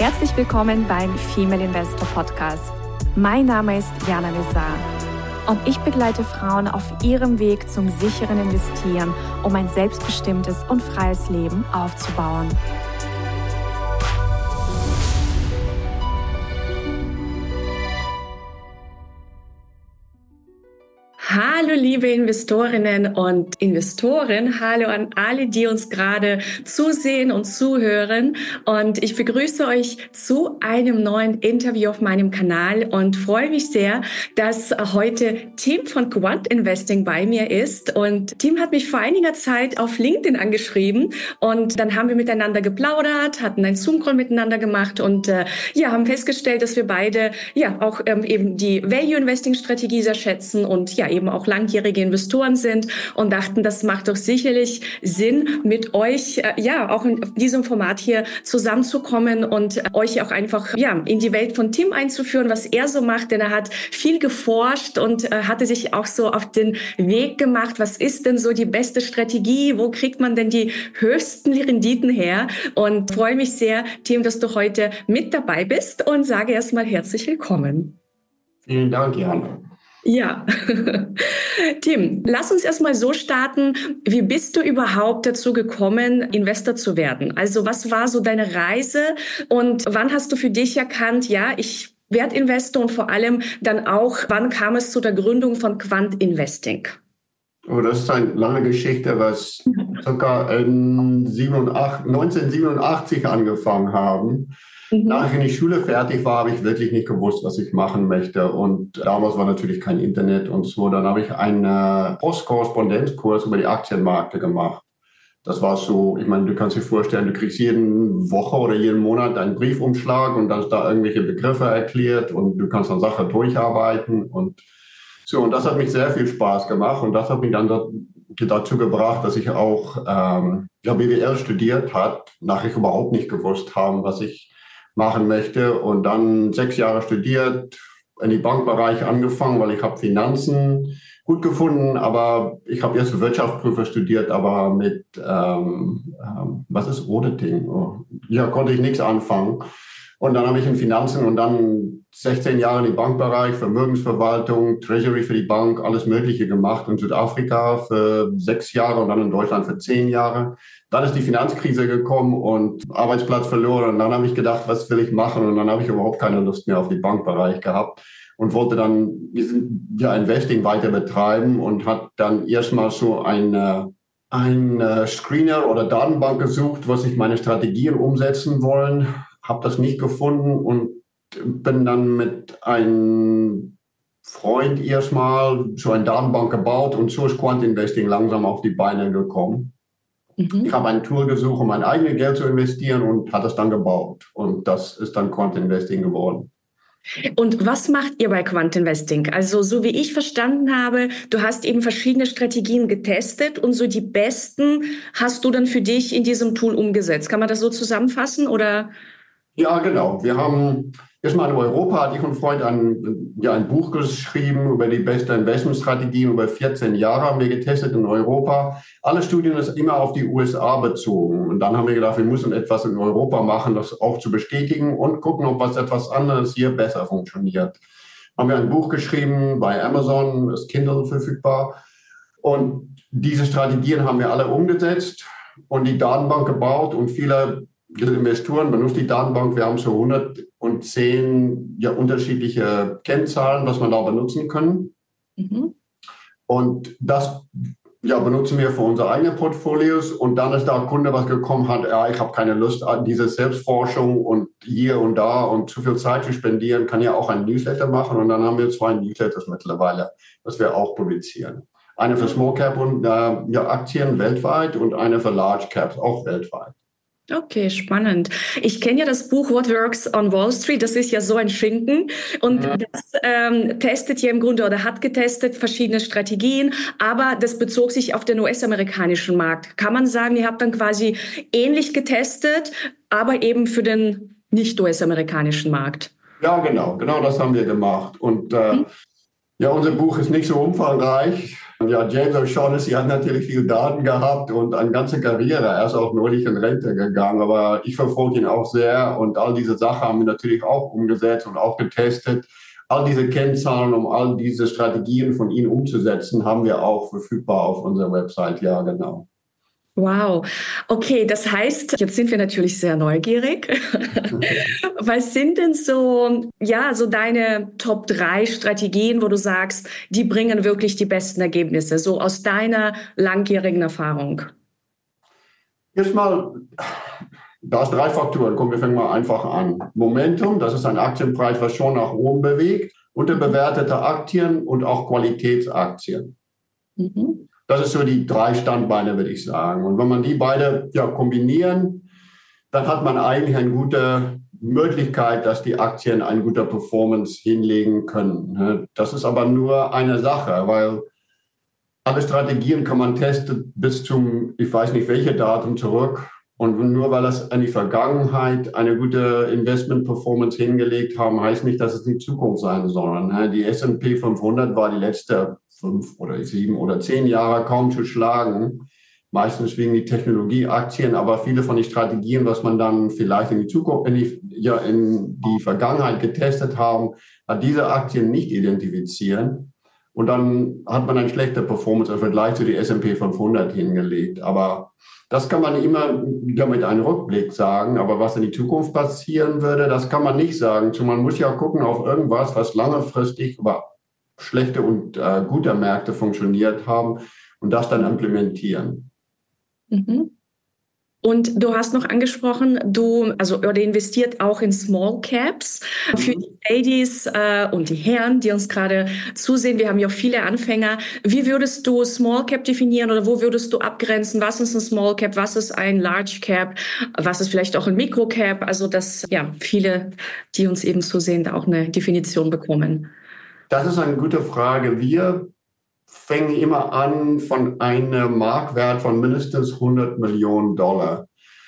Herzlich willkommen beim Female Investor Podcast. Mein Name ist Jana Lezar und ich begleite Frauen auf ihrem Weg zum sicheren Investieren, um ein selbstbestimmtes und freies Leben aufzubauen. Hallo liebe Investorinnen und Investoren, hallo an alle, die uns gerade zusehen und zuhören, und ich begrüße euch zu einem neuen Interview auf meinem Kanal und freue mich sehr, dass heute Tim von Quant Investing bei mir ist. Und Tim hat mich vor einiger Zeit auf LinkedIn angeschrieben und dann haben wir miteinander geplaudert, hatten einen Zoom-Call miteinander gemacht und haben festgestellt, dass wir beide auch eben die Value-Investing-Strategie sehr schätzen und eben auch langjährige Investoren sind und dachten, das macht doch sicherlich Sinn, mit euch auch in diesem Format hier zusammenzukommen und euch auch einfach in die Welt von Tim einzuführen, was er so macht, denn er hat viel geforscht und hatte sich auch so auf den Weg gemacht, was ist denn so die beste Strategie, wo kriegt man denn die höchsten Renditen her, und freue mich sehr, Tim, dass du heute mit dabei bist, und sage erstmal herzlich willkommen. Vielen Dank, Jana. Ja, Tim, lass uns erstmal so starten. Wie bist du überhaupt dazu gekommen, Investor zu werden? Also was war so deine Reise und wann hast du für dich erkannt, ich werde Investor, und vor allem dann auch, wann kam es zu der Gründung von Quant Investing? Oh, das ist eine lange Geschichte, was ca. 1987 angefangen haben. Nachdem ich in die Schule fertig war, habe ich wirklich nicht gewusst, was ich machen möchte. Und damals war natürlich kein Internet und so. Dann habe ich einen Postkorrespondenzkurs über die Aktienmärkte gemacht. Das war so, ich meine, du kannst dir vorstellen, du kriegst jede Woche oder jeden Monat einen Briefumschlag und dann ist da irgendwelche Begriffe erklärt und du kannst dann Sachen durcharbeiten und so. Und das hat mich sehr viel Spaß gemacht und das hat mich dann dazu gebracht, dass ich auch BWL studiert habe, nachher überhaupt nicht gewusst haben, was ich machen möchte, und dann 6 Jahre studiert, in die Bankbereich angefangen, weil ich habe Finanzen gut gefunden, aber ich habe erst Wirtschaftsprüfer studiert, aber mit, was ist Auditing? Konnte ich nichts anfangen. Und dann habe ich in Finanzen und dann 16 Jahre in den Bankbereich, Vermögensverwaltung, Treasury für die Bank, alles Mögliche gemacht. In Südafrika für 6 Jahre und dann in Deutschland für 10 Jahre. Dann ist die Finanzkrise gekommen und Arbeitsplatz verloren. Und dann habe ich gedacht, was will ich machen? Und dann habe ich überhaupt keine Lust mehr auf den Bankbereich gehabt und wollte dann Investing weiter betreiben und hat dann erstmal so ein Screener oder Datenbank gesucht, was ich meine Strategien umsetzen wollen. Habe das nicht gefunden und bin dann mit einem Freund erstmal so eine Datenbank gebaut und so ist Quant Investing langsam auf die Beine gekommen. Ich habe ein Tool gesucht, um mein eigenes Geld zu investieren und hat das dann gebaut. Und das ist dann Quant Investing geworden. Und was macht ihr bei Quant Investing? Also so wie ich verstanden habe, du hast eben verschiedene Strategien getestet und so die besten hast du dann für dich in diesem Tool umgesetzt. Kann man das so zusammenfassen oder? Ja, genau. Wir haben erstmal in Europa, hatte ich und ein Freund ein Buch geschrieben über die beste Investmentstrategien über 14 Jahre, haben wir getestet in Europa. Alle Studien ist immer auf die USA bezogen. Und dann haben wir gedacht, wir müssen etwas in Europa machen, das auch zu bestätigen und gucken, ob etwas anderes hier besser funktioniert. Haben wir ein Buch geschrieben bei Amazon, ist Kindle verfügbar. Und diese Strategien haben wir alle umgesetzt und die Datenbank gebaut, und viele Investoren benutzen die Datenbank. Wir haben so 110 unterschiedliche Kennzahlen, was man da benutzen können. Und das benutzen wir für unsere eigenen Portfolios. Und dann ist da ein Kunde, was gekommen hat, ich habe keine Lust an diese Selbstforschung und hier und da und zu viel Zeit zu spendieren, kann ja auch ein Newsletter machen. Und dann haben wir 2 Newsletters mittlerweile, das wir auch publizieren. Eine für Small Cap und Aktien weltweit und eine für Large Caps auch weltweit. Okay, spannend. Ich kenne ja das Buch What Works on Wall Street. Das ist ja so ein Schinken. Und das testet ja im Grunde oder hat getestet verschiedene Strategien. Aber das bezog sich auf den US-amerikanischen Markt. Kann man sagen, ihr habt dann quasi ähnlich getestet, aber eben für den nicht-US-amerikanischen Markt? Ja, genau das haben wir gemacht. Und unser Buch ist nicht so umfangreich. Ja, James O'Shaughnessy hat natürlich viel Daten gehabt und eine ganze Karriere. Er ist auch neulich in Rente gegangen, aber ich verfolge ihn auch sehr und all diese Sachen haben wir natürlich auch umgesetzt und auch getestet. All diese Kennzahlen, um all diese Strategien von ihm umzusetzen, haben wir auch verfügbar auf unserer Website. Ja, genau. Wow. Okay, das heißt, jetzt sind wir natürlich sehr neugierig. Was sind denn so, ja, so deine Top 3 Strategien, wo du sagst, die bringen wirklich die besten Ergebnisse, so aus deiner langjährigen Erfahrung? Erstmal, da ist drei Faktoren. Komm, wir fangen mal einfach an. Momentum, das ist ein Aktienpreis, was schon nach oben bewegt. Unterbewertete Aktien und auch Qualitätsaktien. Mhm. Das ist so die drei Standbeine, würde ich sagen. Und wenn man die beide kombinieren, dann hat man eigentlich eine gute Möglichkeit, dass die Aktien eine gute Performance hinlegen können. Das ist aber nur eine Sache, weil alle Strategien kann man testen bis zum, ich weiß nicht welche Datum zurück. Und nur weil das in die Vergangenheit eine gute Investment-Performance hingelegt haben, heißt nicht, dass es die Zukunft sein soll. Die S&P 500 war die letzte 5 oder 7 oder 10 Jahre kaum zu schlagen. Meistens wegen die Technologieaktien, aber viele von den Strategien, was man dann vielleicht in die Zukunft, in die Vergangenheit getestet haben, hat diese Aktien nicht identifizieren. Und dann hat man eine schlechte Performance im Vergleich zu der S&P 500 hingelegt. Aber das kann man immer mit einem Rückblick sagen. Aber was in die Zukunft passieren würde, das kann man nicht sagen. Man muss ja gucken auf irgendwas, was langfristig über schlechte und gute Märkte funktioniert haben und das dann implementieren. Mhm. Und du hast noch angesprochen, du investiert auch in Small Caps. Für die Ladies und die Herren, die uns gerade zusehen, wir haben ja auch viele Anfänger. Wie würdest du Small Cap definieren oder wo würdest du abgrenzen? Was ist ein Small Cap? Was ist ein Large Cap? Was ist vielleicht auch ein Micro Cap? Also, dass ja viele, die uns eben zusehen, da auch eine Definition bekommen. Das ist eine gute Frage. Wir fängen immer an von einem Marktwert von mindestens 100 Millionen Dollar.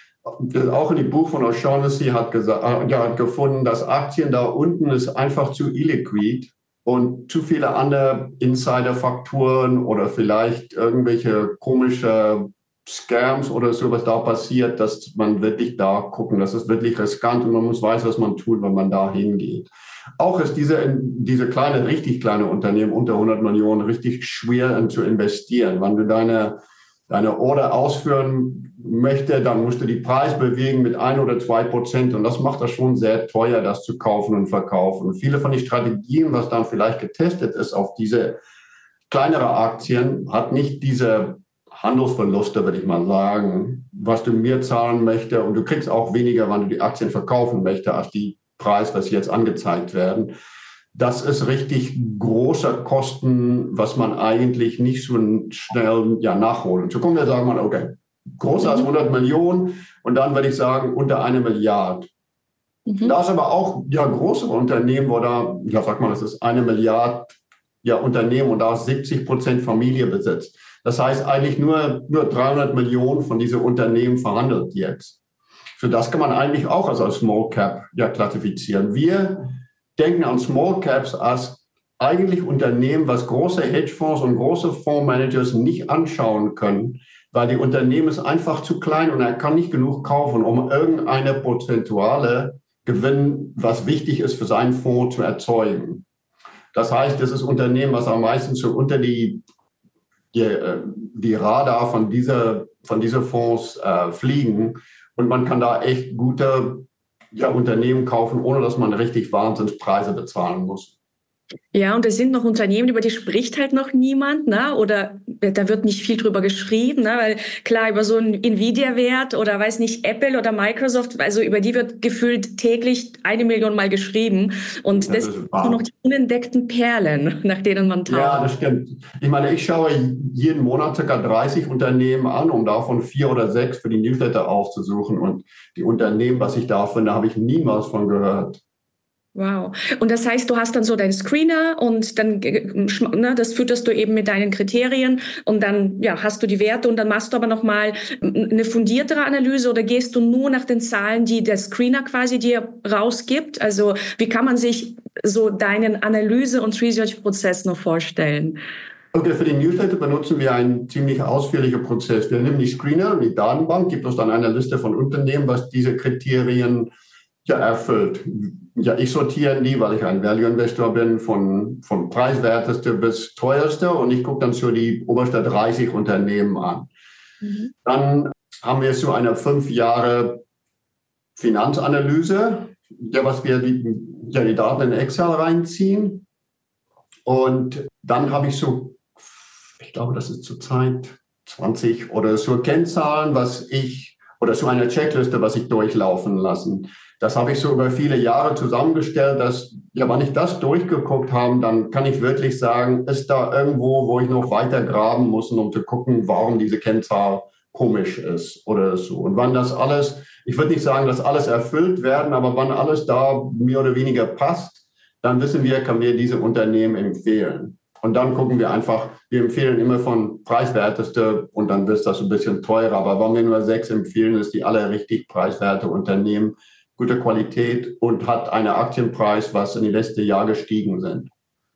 Auch in dem Buch von O'Shaughnessy hat gefunden, dass Aktien da unten ist einfach zu illiquid und zu viele andere Insider-Faktoren oder vielleicht irgendwelche komische Scams oder so, was da passiert, dass man wirklich da gucken, das ist wirklich riskant und man muss weiß, was man tut, wenn man da hingeht. Auch ist diese kleine, richtig kleine Unternehmen unter 100 Millionen richtig schwer zu investieren. Wenn du deine Order ausführen möchtest, dann musst du die Preis bewegen mit 1 oder 2%. Und das macht das schon sehr teuer, das zu kaufen und verkaufen. Und viele von den Strategien, was dann vielleicht getestet ist auf diese kleinere Aktien, hat nicht diese Handelsverluste, würde ich mal sagen, was du mehr zahlen möchtest. Und du kriegst auch weniger, wenn du die Aktien verkaufen möchtest, als die Preis, was jetzt angezeigt werden. Das ist richtig großer Kosten, was man eigentlich nicht so schnell nachholen. So kommen wir sagen, okay, größer als 100 Millionen und dann würde ich sagen unter 1 Milliarde. Da ist aber auch große Unternehmen, wo da, sagt man, das ist 1 Milliarde Unternehmen und da ist 70% Familie besitzt. Das heißt eigentlich nur 300 Millionen von diesen Unternehmen verhandelt jetzt. Für das kann man eigentlich auch als Small Cap klassifizieren. Wir denken an Small Caps als eigentlich Unternehmen, was große Hedgefonds und große Fondsmanagers nicht anschauen können, weil die Unternehmen ist einfach zu klein und er kann nicht genug kaufen, um irgendeine prozentuale Gewinn, was wichtig ist für seinen Fonds, zu erzeugen. Das heißt, das ist Unternehmen, was am meisten so unter die Radar von dieser Fonds fliegen. Und man kann da echt gute Unternehmen kaufen, ohne dass man richtig Wahnsinnspreise bezahlen muss. Ja, und es sind noch Unternehmen, über die spricht halt noch niemand, ne? Oder da wird nicht viel drüber geschrieben, ne? Weil klar, über so einen Nvidia-Wert oder weiß nicht, Apple oder Microsoft, also über die wird gefühlt täglich 1 Million Mal geschrieben. Und das sind nur noch die unentdeckten Perlen, nach denen man taucht. Ja, das stimmt. Ich meine, ich schaue jeden Monat ca. 30 Unternehmen an, um davon 4 oder 6 für die Newsletter aufzusuchen. Und die Unternehmen, was ich da finde, habe ich niemals von gehört. Wow. Und das heißt, du hast dann so deinen Screener und dann, ne, das fütterst du eben mit deinen Kriterien und dann, hast du die Werte und dann machst du aber nochmal eine fundiertere Analyse oder gehst du nur nach den Zahlen, die der Screener quasi dir rausgibt? Also, wie kann man sich so deinen Analyse- und Research-Prozess noch vorstellen? Okay, für die Newsletter benutzen wir einen ziemlich ausführlichen Prozess. Wir nehmen die Screener, die Datenbank, gibt uns dann eine Liste von Unternehmen, was diese Kriterien ja erfüllt. Ja, ich sortiere die, weil ich ein Value-Investor bin, von preiswerteste bis teuerste und ich gucke dann so die oberste 30 Unternehmen an. Mhm. Dann haben wir so eine 5 Jahre Finanzanalyse, ja, was wir die Daten in Excel reinziehen. Und dann habe ich so, ich glaube, das ist zurzeit 20 oder so Kennzahlen, oder so eine Checkliste, was ich durchlaufen lassen. Das habe ich so über viele Jahre zusammengestellt, dass, ja, wenn ich das durchgeguckt habe, dann kann ich wirklich sagen, ist da irgendwo, wo ich noch weiter graben muss, um zu gucken, warum diese Kennzahl komisch ist oder so. Und wann das alles, ich würde nicht sagen, dass alles erfüllt werden, aber wann alles da mehr oder weniger passt, dann wissen wir, können wir diese Unternehmen empfehlen. Und dann gucken wir einfach, wir empfehlen immer von preiswerteste und dann wird das ein bisschen teurer. Aber wenn wir nur 6 empfehlen, ist die alle richtig preiswerte Unternehmen, gute Qualität und hat einen Aktienpreis, was in den letzten Jahren gestiegen sind.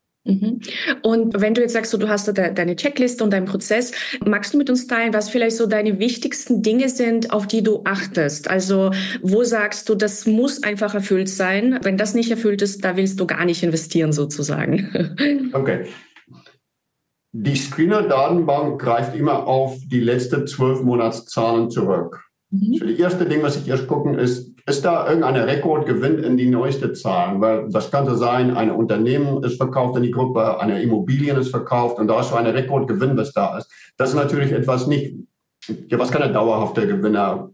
Und wenn du jetzt sagst, so, du hast deine Checkliste und deinen Prozess, magst du mit uns teilen, was vielleicht so deine wichtigsten Dinge sind, auf die du achtest? Also wo sagst du, das muss einfach erfüllt sein? Wenn das nicht erfüllt ist, da willst du gar nicht investieren sozusagen. Okay. Die Screener-Datenbank greift immer auf die letzten 12 Monatszahlen zurück. So, das erste Ding, was ich erst gucken, ist da irgendein Rekordgewinn in die neueste Zahlen? Weil das könnte sein, ein Unternehmen ist verkauft in die Gruppe, eine Immobilien ist verkauft und da ist so ein Rekordgewinn, was da ist. Das ist natürlich etwas nicht, ja, was keine dauerhafte Gewinner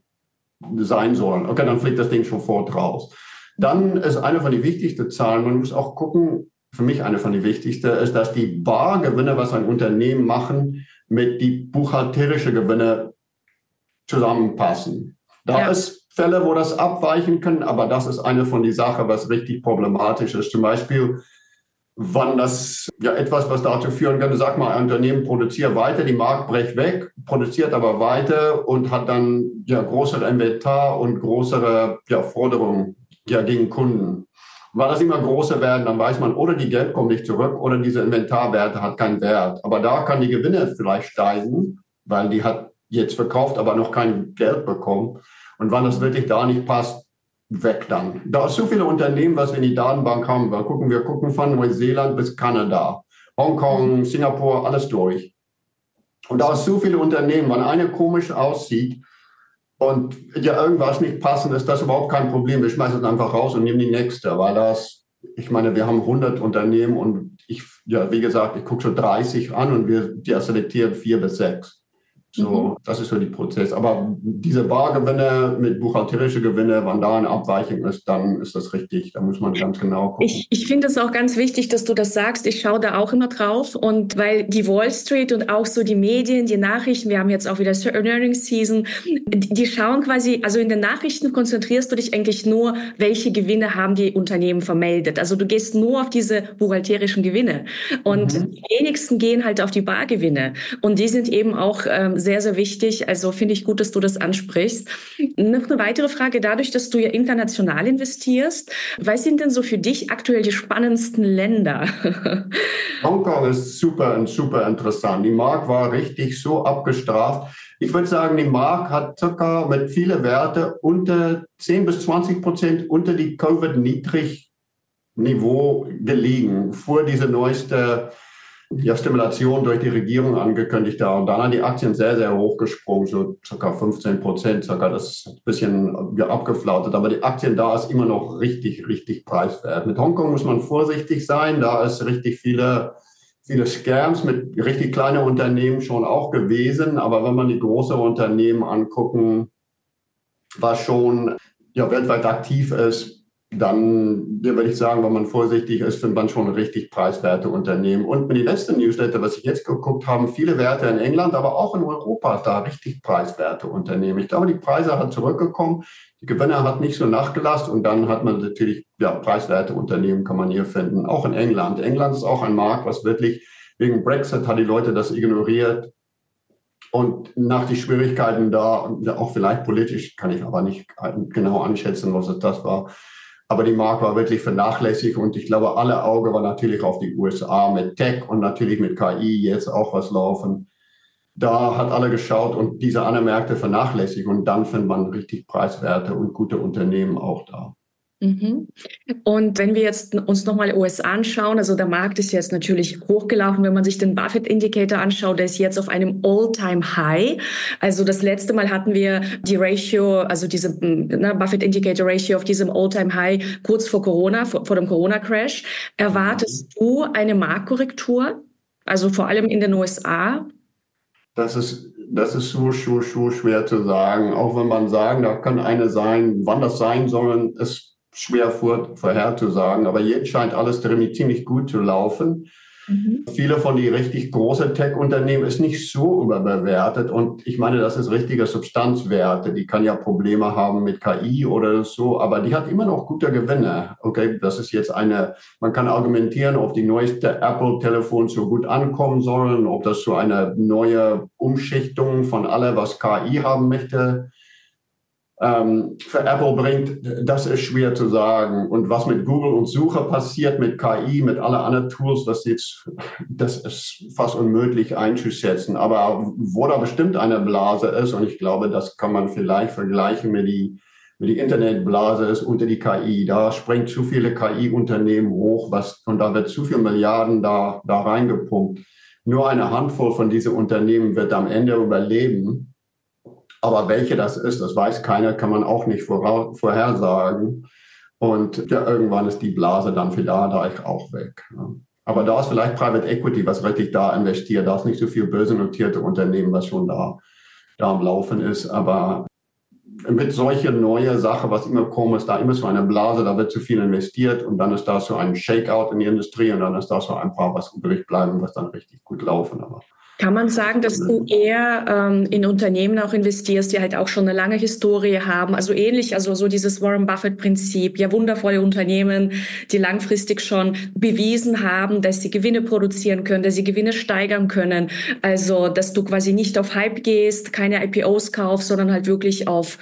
sein sollen. Okay, dann fliegt das Ding sofort raus. Dann ist eine von den wichtigsten Zahlen, man muss auch gucken, für mich eine von den wichtigsten, ist, dass die Bargewinne, was ein Unternehmen machen, mit die buchhalterische Gewinne zusammenpassen. Da ist Fälle, wo das abweichen können, aber das ist eine von den Sachen, was richtig problematisch ist. Zum Beispiel, wann das ja etwas, was dazu führen könnte, sag mal, ein Unternehmen produziert weiter, die Markt bricht weg, produziert aber weiter und hat dann ja größere Inventar und größere Forderungen gegen Kunden. Weil das immer größer werden, dann weiß man, oder die Geld kommt nicht zurück oder diese Inventarwerte hat keinen Wert. Aber da kann die Gewinne vielleicht steigen, weil die hat jetzt verkauft, aber noch kein Geld bekommen. Und wann das wirklich da nicht passt, weg dann. Da ist so viele Unternehmen, was wir in die Datenbank haben. Wir gucken von Neuseeland bis Kanada, Hongkong, Singapur, alles durch. Und da ist so viele Unternehmen, wenn eine komisch aussieht und ja irgendwas nicht passend ist, das überhaupt kein Problem. Wir schmeißen es einfach raus und nehmen die nächste, weil ich meine, wir haben 100 Unternehmen und wie gesagt, ich gucke so 30 an und wir selektieren 4 bis 6. So, das ist so der Prozess. Aber diese Bargewinne mit buchhalterische Gewinne, wenn da eine Abweichung ist, dann ist das richtig. Da muss man ganz genau gucken. Ich finde es auch ganz wichtig, dass du das sagst. Ich schaue da auch immer drauf. Und weil die Wall Street und auch so die Medien, die Nachrichten, wir haben jetzt auch wieder Earnings Season, die schauen quasi, also in den Nachrichten konzentrierst du dich eigentlich nur, welche Gewinne haben die Unternehmen vermeldet. Also du gehst nur auf diese buchhalterischen Gewinne. Und die wenigsten gehen halt auf die Bargewinne. Und die sind eben auch sehr, sehr wichtig. Also finde ich gut, dass du das ansprichst. Noch eine weitere Frage, dadurch, dass du ja international investierst, was sind denn so für dich aktuell die spannendsten Länder? Hongkong ist super interessant. Die Mark war richtig so abgestraft. Ich würde sagen, die Mark hat circa mit vielen Werte unter 10-20% unter die Covid-Niedrigniveau gelegen, vor diese neueste Stimulation durch die Regierung angekündigt da. Und dann haben die Aktien sehr, sehr hoch gesprungen, so ca. 15%, das ist ein bisschen abgeflaut. Aber die Aktien da ist immer noch richtig, richtig preiswert. Mit Hongkong muss man vorsichtig sein. Da ist richtig viele Scams mit richtig kleinen Unternehmen schon auch gewesen. Aber wenn man die großen Unternehmen angucken, was schon weltweit aktiv ist, dann würde ich sagen, wenn man vorsichtig ist, findet man schon richtig preiswerte Unternehmen. Und mit den letzten Newsletter, was ich jetzt geguckt habe, viele Werte in England, aber auch in Europa, da richtig preiswerte Unternehmen. Ich glaube, die Preise hat zurückgekommen, die Gewinne hat nicht so nachgelassen und dann hat man natürlich, preiswerte Unternehmen kann man hier finden, auch in England. England ist auch ein Markt, was wirklich wegen Brexit hat die Leute das ignoriert. Und nach den Schwierigkeiten da, auch vielleicht politisch, kann ich aber nicht genau einschätzen, was das war, Aber die Markt war wirklich vernachlässigt und ich glaube, alle Augen waren natürlich auf die USA mit Tech und natürlich mit KI jetzt auch was laufen. Da hat alle geschaut und diese anderen Märkte vernachlässigt und dann findet man richtig preiswerte und gute Unternehmen auch da. Mhm. Und wenn wir jetzt uns nochmal USA anschauen, also der Markt ist jetzt natürlich hochgelaufen, wenn man sich den Buffett-Indicator anschaut, der ist jetzt auf einem All-Time-High. Also das letzte Mal hatten wir die Ratio, also diese Buffett-Indicator-Ratio auf diesem All-Time-High kurz vor Corona, vor dem Corona-Crash. Erwartest du eine Marktkorrektur, also vor allem in den USA? Das ist so schwer zu sagen. Auch wenn man sagen, da kann eine sein, wann das sein soll, ist schwer vorherzusagen. Aber jetzt scheint alles ziemlich gut zu laufen. Viele von die richtig großen Tech-Unternehmen ist nicht so überbewertet. Und ich meine, das ist richtige Substanzwerte. Die kann ja Probleme haben mit KI oder so, aber die hat immer noch gute Gewinne. Okay, das ist jetzt man kann argumentieren, ob die neueste Apple-Telefon so gut ankommen sollen, ob das so eine neue Umschichtung von allem, was KI haben möchte, für Apple bringt, das ist schwer zu sagen. Und was mit Google und Suche passiert, mit KI, mit allen anderen Tools, das ist fast unmöglich einzuschätzen. Aber wo da bestimmt eine Blase ist, und ich glaube, das kann man vielleicht vergleichen mit die Internetblase ist unter die KI. Da springt zu viele KI-Unternehmen hoch, und da wird zu viel Milliarden da reingepumpt. Nur eine Handvoll von diesen Unternehmen wird am Ende überleben. Aber welche das ist, das weiß keiner, kann man auch nicht vorhersagen. Und ja, irgendwann ist die Blase dann vielleicht auch weg. Aber da ist vielleicht Private Equity, was richtig da investiert. Da ist nicht so viel börsennotierte Unternehmen, was schon da am Laufen ist. Aber mit solchen neuen Sachen, was immer kommt, ist da immer so eine Blase, da wird zu viel investiert und dann ist da so ein Shakeout in die Industrie und dann ist da so ein paar, was übrig bleiben, was dann richtig gut laufen. Aber kann man sagen, dass du eher in Unternehmen auch investierst, die halt auch schon eine lange Historie haben? Also ähnlich, also so dieses Warren Buffett-Prinzip, ja wundervolle Unternehmen, die langfristig schon bewiesen haben, dass sie Gewinne produzieren können, dass sie Gewinne steigern können. Also dass du quasi nicht auf Hype gehst, keine IPOs kaufst, sondern halt wirklich auf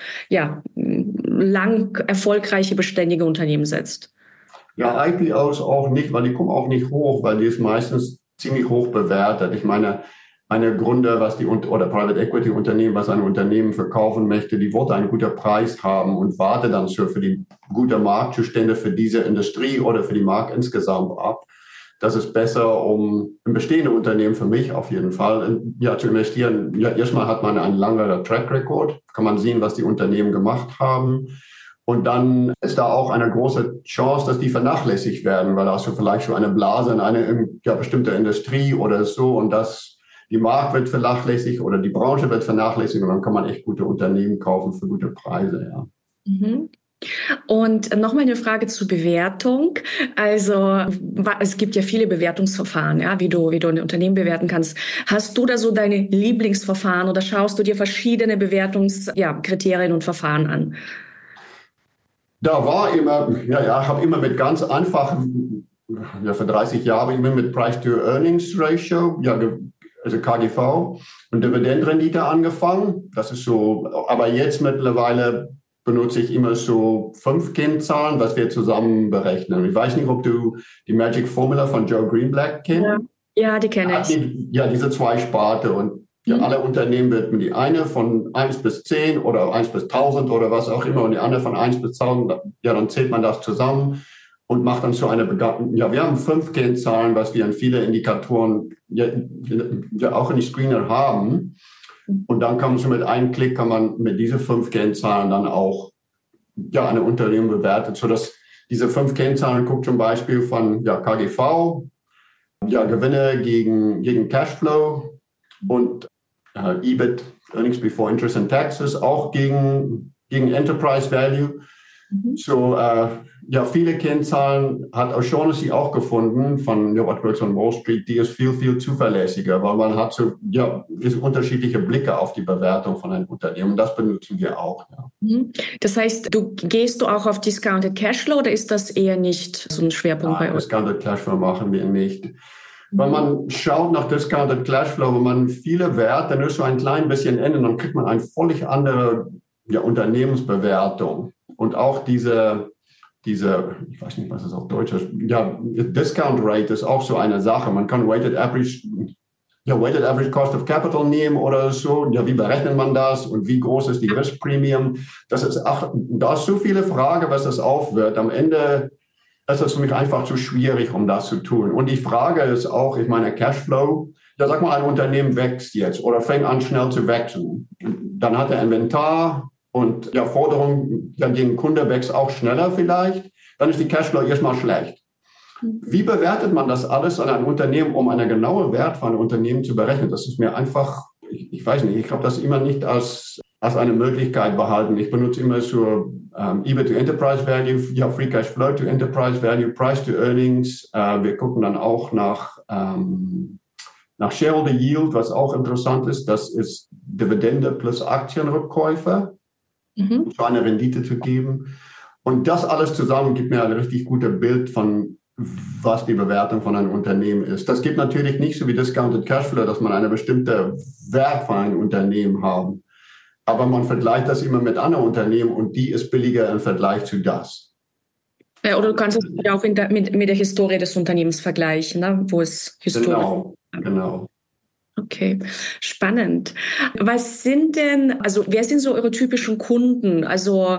lang erfolgreiche, beständige Unternehmen setzt. Ja, IPOs auch nicht, weil die kommen auch nicht hoch, weil die ist meistens ziemlich hoch bewertet. Ich meine, eine Gründer, oder Private Equity Unternehmen, was ein Unternehmen verkaufen möchte, die wollte einen guten Preis haben und warte dann für die gute Marktzustände für diese Industrie oder für die Markt insgesamt ab. Das ist besser, um in bestehende Unternehmen für mich auf jeden Fall zu investieren. Ja, erstmal hat man einen langen Track Record, kann man sehen, was die Unternehmen gemacht haben. Und dann ist da auch eine große Chance, dass die vernachlässigt werden, weil da hast du vielleicht schon eine Blase in eine bestimmte Industrie oder so und die Markt wird vernachlässigt oder die Branche wird vernachlässigt und dann kann man echt gute Unternehmen kaufen für gute Preise, ja. Mhm. Und nochmal eine Frage zur Bewertung. Also es gibt ja viele Bewertungsverfahren, ja, wie du ein Unternehmen bewerten kannst. Hast du da so deine Lieblingsverfahren oder schaust du dir verschiedene Bewertungskriterien und Verfahren an? Da war immer, ich habe immer mit ganz einfachen, für 30 Jahre immer mit Price-to-Earnings-Ratio, also KGV und Dividendenrendite angefangen. Das ist so, aber jetzt mittlerweile benutze ich immer so 5 Kennzahlen, was wir zusammen berechnen. Ich weiß nicht, ob du die Magic Formula von Joe Greenblatt kennst. Ja, die kenne ich. Diese 2 Sparte und alle Unternehmen wird die eine von 1 bis 10 oder 1 bis 1000 oder was auch immer und die andere von 1 bis 1000. Ja, dann zählt man das zusammen und macht dann so eine wir haben 5 Kennzahlen, was wir in viele Indikatoren auch in die Screener haben. Und dann kann man schon mit einem Klick mit diesen 5 Kennzahlen dann auch ein Unternehmen bewerten, sodass diese 5 Kennzahlen guckt zum Beispiel von KGV, Gewinne gegen Cashflow und EBIT, Earnings Before Interest and Taxes, auch gegen Enterprise Value. So, viele Kennzahlen hat O'Shaughnessy auch gefunden von Robert Wilks on Wall Street, die ist viel, viel zuverlässiger, weil man hat unterschiedliche Blicke auf die Bewertung von einem Unternehmen. Das benutzen wir auch. Ja. Das heißt, gehst du auch auf Discounted Cashflow oder ist das eher nicht so ein Schwerpunkt bei uns? Discounted Cashflow machen wir nicht. Wenn man schaut nach Discounted Cashflow, wenn man viele Werte nur so ein klein bisschen ändert, dann kriegt man eine völlig andere Unternehmensbewertung. Und auch diese ich weiß nicht, was es auf Deutsch ist, ja, Discount Rate ist auch so eine Sache. Man kann Weighted Average Cost of Capital nehmen oder so. Ja, wie berechnet man das und wie groß ist die Risk Premium? Da ist so viele Fragen, was das aufwirft. Am Ende ist es für mich einfach zu schwierig, um das zu tun. Und die Frage ist auch, ich meine, Cashflow. Ja, sag mal, ein Unternehmen wächst jetzt oder fängt an, schnell zu wachsen. Dann hat er Inventar und ja, Forderung ja, gegen Kunde wächst auch schneller vielleicht. Dann ist die Cashflow erstmal schlecht. Wie bewertet man das alles an ein Unternehmen, um einen genauen Wert von einem Unternehmen zu berechnen? Das ist mir einfach, ich weiß nicht, ich habe das immer nicht als eine Möglichkeit behalten. Ich benutze immer so EBIT to Enterprise Value, ja, Free Cash Flow to Enterprise Value, Price to Earnings. Wir gucken dann auch nach Shareholder Yield, was auch interessant ist. Das ist Dividende plus Aktienrückkäufe, um so eine Rendite zu geben. Und das alles zusammen gibt mir ein richtig gutes Bild von, was die Bewertung von einem Unternehmen ist. Das gibt natürlich nicht so wie Discounted Cashflow, dass man einen bestimmten Wert von einem Unternehmen haben. Aber man vergleicht das immer mit anderen Unternehmen und die ist billiger im Vergleich zu das. Ja, oder du kannst es auch mit der Historie des Unternehmens vergleichen, ne? Wo es historisch. Genau. Okay, spannend. Wer sind so eure typischen Kunden? Also,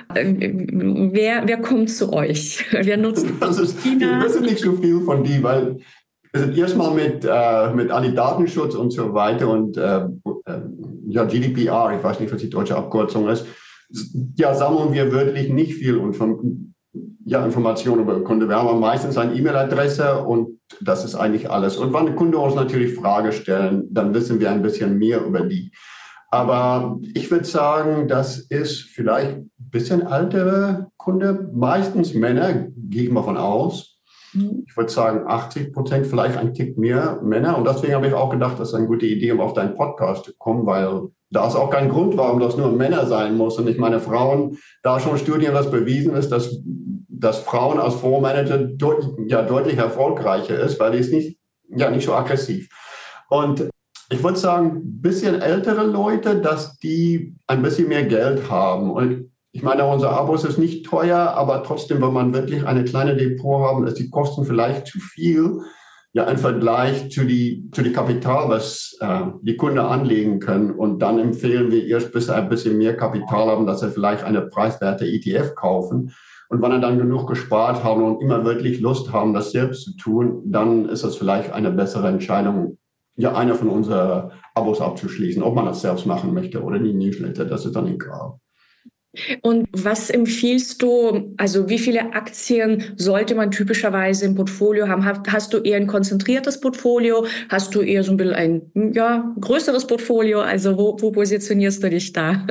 wer kommt zu euch? Wer nutzt wir wissen nicht so viel von die, weil wir sind erstmal mit alle Datenschutz und so weiter und ja, GDPR, ich weiß nicht, was die deutsche Abkürzung ist, ja, sammeln wir wirklich nicht viel Informationen über den Kunde. Wir haben meistens eine E-Mail-Adresse und das ist eigentlich alles. Und wenn der Kunde uns natürlich Fragen stellen, dann wissen wir ein bisschen mehr über die. Aber ich würde sagen, das ist vielleicht ein bisschen ältere Kunde, meistens Männer, gehe ich mal von aus. Ich würde sagen 80%, vielleicht ein Tick mehr Männer. Und deswegen habe ich auch gedacht, das ist eine gute Idee, um auf deinen Podcast zu kommen, weil da ist auch kein Grund, warum das nur Männer sein muss. Und ich meine, Frauen, da schon Studien, was bewiesen ist, dass Frauen als Fondsmanager deutlich erfolgreicher ist, weil die ist nicht so aggressiv. Und ich würde sagen, ein bisschen ältere Leute, dass die ein bisschen mehr Geld haben. Und ich meine, unser Abos ist nicht teuer, aber trotzdem, wenn man wirklich eine kleine Depot haben, ist die Kosten vielleicht zu viel. Ja, im Vergleich zu die Kapital, was die Kunden anlegen können. Und dann empfehlen wir erst, bis sie ein bisschen mehr Kapital haben, dass sie vielleicht eine preiswerte ETF kaufen. Und wenn sie dann genug gespart haben und immer wirklich Lust haben, das selbst zu tun, dann ist das vielleicht eine bessere Entscheidung, ja, einer von unseren Abos abzuschließen, ob man das selbst machen möchte oder die Newsletter, das ist dann egal. Und was empfiehlst du, also wie viele Aktien sollte man typischerweise im Portfolio haben? Hast du eher ein konzentriertes Portfolio? Hast du eher so ein bisschen ein größeres Portfolio? Also wo positionierst du dich da?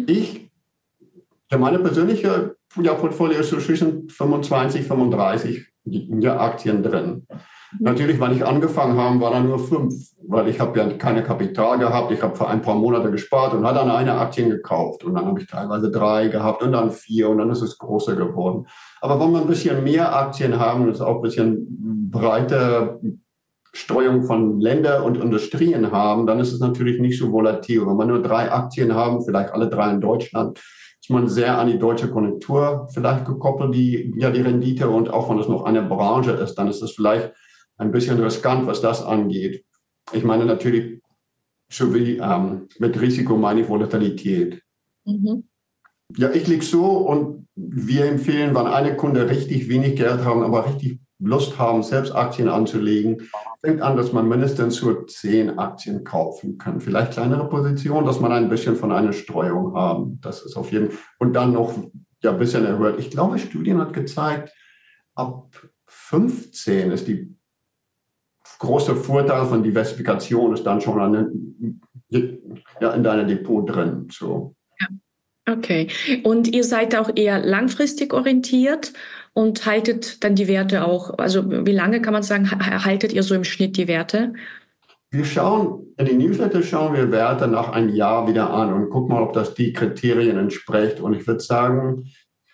Meine persönliche Portfolio ist so zwischen 25, 35 Aktien drin. Natürlich, wenn ich angefangen habe, waren da nur 5, weil ich habe ja keine Kapital gehabt. Ich habe für ein paar Monate gespart und habe dann eine Aktie gekauft. Und dann habe ich teilweise 3 gehabt und dann 4 und dann ist es größer geworden. Aber wenn wir ein bisschen mehr Aktien haben und es auch ein bisschen breite Streuung von Ländern und Industrien haben, dann ist es natürlich nicht so volatil. Wenn wir nur 3 Aktien haben, vielleicht alle 3 in Deutschland, ist man sehr an die deutsche Konjunktur vielleicht gekoppelt, die Rendite. Und auch wenn es noch eine Branche ist, dann ist es vielleicht ein bisschen riskant, was das angeht. Ich meine natürlich, so wie mit Risiko meine ich Volatilität. Ja, ich liege so und wir empfehlen, wenn eine Kunde richtig wenig Geld haben, aber richtig Lust haben, selbst Aktien anzulegen, fängt an, dass man mindestens so 10 Aktien kaufen kann. Vielleicht kleinere Positionen, dass man ein bisschen von einer Streuung haben. Das ist auf jeden Fall. Und dann noch ein bisschen erhöht. Ich glaube, Studien hat gezeigt, ab 15 ist die große Vorteil von Diversifikation ist dann schon in deinem Depot drin. So. Ja. Okay. Und ihr seid auch eher langfristig orientiert und haltet dann die Werte auch, also wie lange kann man sagen, haltet ihr so im Schnitt die Werte? Wir schauen, in den Newsletter schauen wir Werte nach einem Jahr wieder an und gucken mal, ob das die Kriterien entspricht. Und ich würde sagen,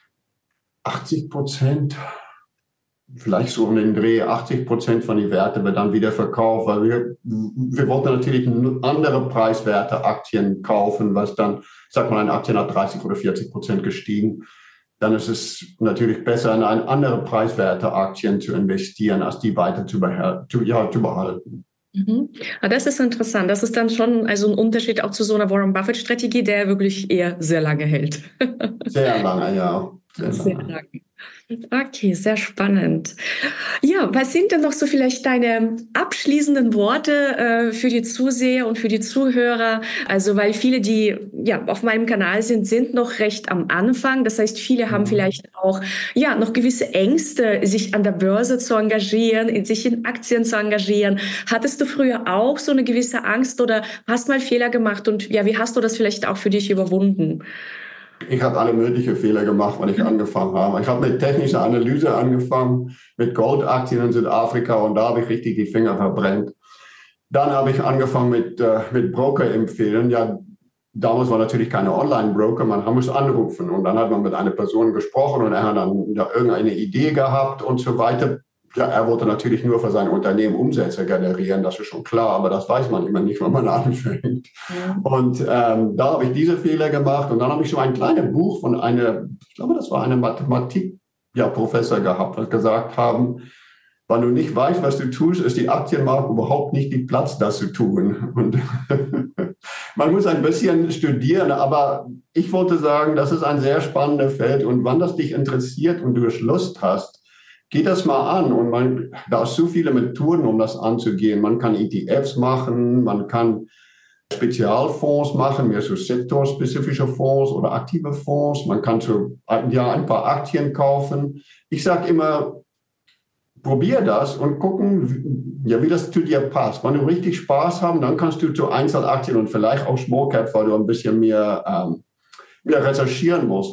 80%, vielleicht so um den Dreh, 80% von den Werten wird dann wieder verkauft, weil wir wollten natürlich andere preiswerte Aktien kaufen, was dann, sag mal, eine Aktie hat 30 oder 40% gestiegen. dann ist es natürlich besser, in eine andere preiswerte Aktien zu investieren, als die weiter zu behalten. Mhm. Aber das ist interessant. Das ist dann schon also ein Unterschied auch zu so einer Warren Buffett-Strategie, der wirklich eher sehr lange hält. Sehr lange, ja. Sehr lange. Okay, sehr spannend. Ja, was sind denn noch so vielleicht deine abschließenden Worte für die Zuseher und für die Zuhörer? Also, weil viele, die ja auf meinem Kanal sind, sind noch recht am Anfang. Das heißt, viele haben vielleicht auch ja noch gewisse Ängste, sich an der Börse zu engagieren, sich in Aktien zu engagieren. Hattest du früher auch so eine gewisse Angst oder hast mal Fehler gemacht? Und ja, wie hast du das vielleicht auch für dich überwunden? Ich habe alle möglichen Fehler gemacht, wenn ich angefangen habe. Ich habe mit technischer Analyse angefangen, mit Goldaktien in Südafrika und da habe ich richtig die Finger verbrennt. Dann habe ich angefangen mit Broker-Empfehlen. Ja, damals war natürlich keine Online-Broker, man muss anrufen und dann hat man mit einer Person gesprochen und er hat dann ja, irgendeine Idee gehabt und so weiter. Ja, er wollte natürlich nur für sein Unternehmen Umsätze generieren, das ist schon klar, aber das weiß man immer nicht, wenn man anfängt. Ja. Und da habe ich diese Fehler gemacht und dann habe ich so ein kleines Buch von ich glaube, das war eine Mathematik-Professor gehabt, das gesagt haben, wenn du nicht weißt, was du tust, ist die Aktienmarkt überhaupt nicht die Platz, das zu tun. Und man muss ein bisschen studieren, aber ich wollte sagen, das ist ein sehr spannendes Feld und wenn das dich interessiert und du Lust hast, geh das mal an und da ist so viele Methoden, um das anzugehen. Man kann ETFs machen, man kann Spezialfonds machen, mehr so sektorspezifische Fonds oder aktive Fonds. Man kann ein paar Aktien kaufen. Ich sage immer, probier das und gucken, ja, wie das zu dir passt. Wenn du richtig Spaß hast, dann kannst du zu Einzelaktien und vielleicht auch Small Cap, weil du ein bisschen mehr recherchieren musst.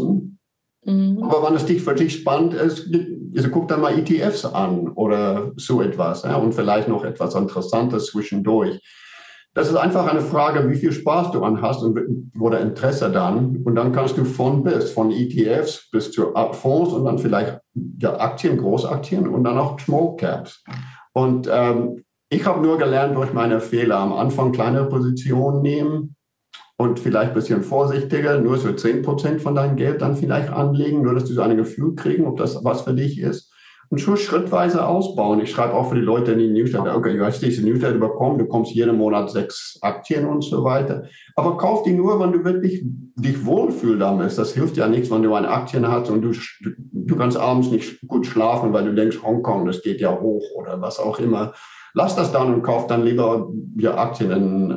Aber wenn es für dich spannend ist, also guck dann mal ETFs an oder so etwas, ja, und vielleicht noch etwas Interessantes zwischendurch. Das ist einfach eine Frage, wie viel Spaß du an hast oder Interesse dann. Und dann kannst du von ETFs bis zu Fonds und dann vielleicht ja, Aktien, Großaktien und dann auch Small Caps. Und ich habe nur gelernt durch meine Fehler. Am Anfang kleinere Positionen nehmen und vielleicht ein bisschen vorsichtiger, nur so 10% von deinem Geld dann vielleicht anlegen, nur dass du so ein Gefühl kriegen, ob das was für dich ist. Und schon schrittweise ausbauen. Ich schreibe auch für die Leute in die Newsletter, okay, du hast diese Newsletter bekommen, du bekommst jeden Monat 6 Aktien und so weiter. Aber kauf die nur, wenn du wirklich dich wohlfühlst damit. Das hilft ja nichts, wenn du eine Aktien hast und du kannst abends nicht gut schlafen, weil du denkst, Hongkong, das geht ja hoch oder was auch immer. Lass das dann und kauf dann lieber ja, Aktien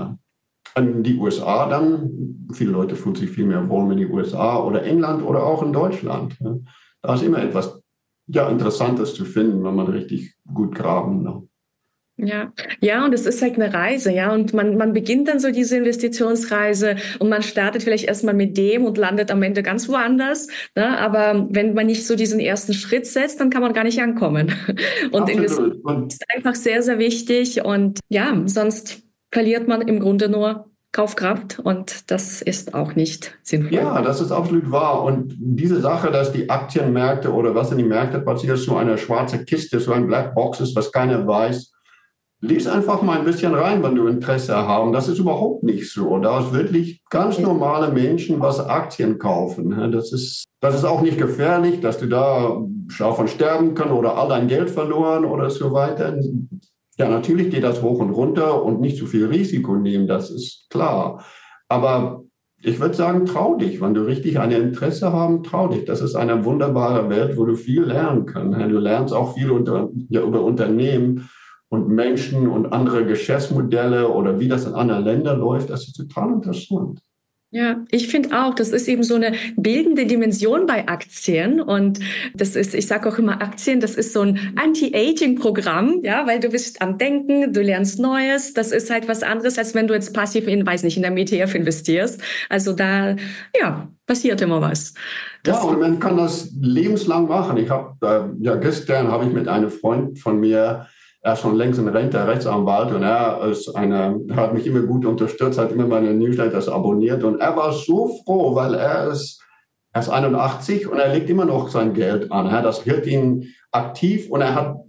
in die USA dann. Viele Leute fühlen sich viel mehr wohl in die USA oder England oder auch in Deutschland. Da ist immer etwas Interessantes zu finden, wenn man richtig gut graben. Ne? Ja, und es ist halt eine Reise, ja, und man beginnt dann so diese Investitionsreise und man startet vielleicht erstmal mit dem und landet am Ende ganz woanders, ne? Aber wenn man nicht so diesen ersten Schritt setzt, dann kann man gar nicht ankommen. Und investieren ist einfach sehr, sehr wichtig und ja, sonst verliert man im Grunde nur Kaufkraft und das ist auch nicht sinnvoll. Ja, das ist absolut wahr. Und diese Sache, dass die Aktienmärkte oder was in die Märkte passiert, so eine schwarze Kiste, so ein Blackbox ist, was keiner weiß. Lies einfach mal ein bisschen rein, wenn du Interesse hast. Das ist überhaupt nicht so. Da ist wirklich ganz normale Menschen, was Aktien kaufen. Das ist auch nicht gefährlich, dass du da davon sterben kannst oder all dein Geld verloren oder so weiter. Ja, natürlich geht das hoch und runter und nicht zu viel Risiko nehmen, das ist klar. Aber ich würde sagen, trau dich. Wenn du richtig ein Interesse hast, trau dich. Das ist eine wunderbare Welt, wo du viel lernen kannst. Du lernst auch viel über Unternehmen und Menschen und andere Geschäftsmodelle oder wie das in anderen Ländern läuft. Das ist total interessant. Ja, ich finde auch, das ist eben so eine bildende Dimension bei Aktien und das ist, ich sage auch immer Aktien, das ist so ein Anti-Aging-Programm, ja, weil du bist am Denken, du lernst Neues, das ist halt was anderes, als wenn du jetzt passiv in einem ETF investierst. Also da, ja, passiert immer was. Ja, und man kann das lebenslang machen. Gestern habe ich mit einem Freund von mir, er ist schon längst in Rente, Rechtsanwalt und er hat mich immer gut unterstützt, hat immer meine Newsletters abonniert und er war so froh, weil er ist 81 und er legt immer noch sein Geld an. Das hält ihn aktiv und er hat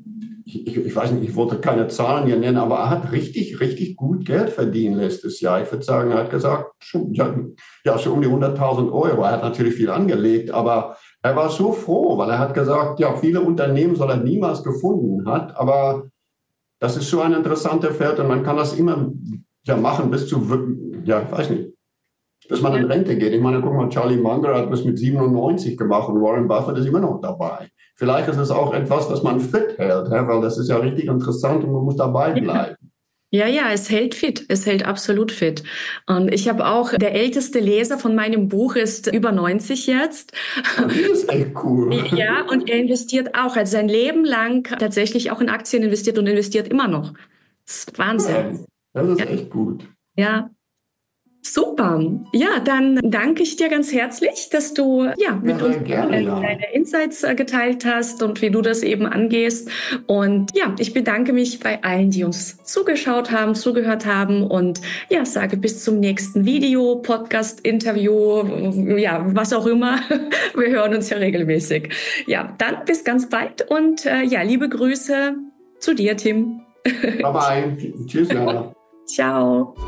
ich weiß nicht, ich wollte keine Zahlen hier nennen, aber er hat richtig, richtig gut Geld verdient letztes Jahr. Ich würde sagen, er hat gesagt, schon um die 100.000 Euro. Er hat natürlich viel angelegt, aber er war so froh, weil er hat gesagt, ja, viele Unternehmen soll er niemals gefunden hat, aber das ist so ein interessanter Feld und man kann das immer machen bis zu, ja, ich weiß nicht, bis man in Rente geht. Ich meine, guck mal, Charlie Munger hat das mit 97 gemacht und Warren Buffett ist immer noch dabei. Vielleicht ist es auch etwas, was man fit hält, weil das ist ja richtig interessant und man muss dabei bleiben. Ja, es hält fit. Es hält absolut fit. Und ich habe auch, der älteste Leser von meinem Buch ist über 90 jetzt. Das ist echt cool. Ja, und er investiert auch, also sein Leben lang tatsächlich auch in Aktien investiert und investiert immer noch. Das ist Wahnsinn. Ja, das ist echt gut. Ja. Super. Ja, dann danke ich dir ganz herzlich, dass du mit uns deine Insights geteilt hast und wie du das eben angehst. Und ja, ich bedanke mich bei allen, die uns zugeschaut haben, zugehört haben und ja, sage bis zum nächsten Video, Podcast, Interview, ja, was auch immer. Wir hören uns ja regelmäßig. Ja, dann bis ganz bald und liebe Grüße zu dir, Tim. Bye bye. Tschüss, Jana. Ciao.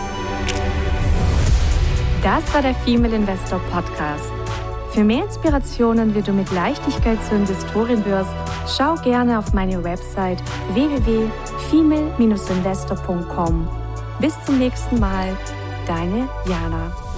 Das war der Female Investor Podcast. Für mehr Inspirationen, wie du mit Leichtigkeit zur Investorin wirst, schau gerne auf meine Website www.female-investor.com. Bis zum nächsten Mal, deine Jana.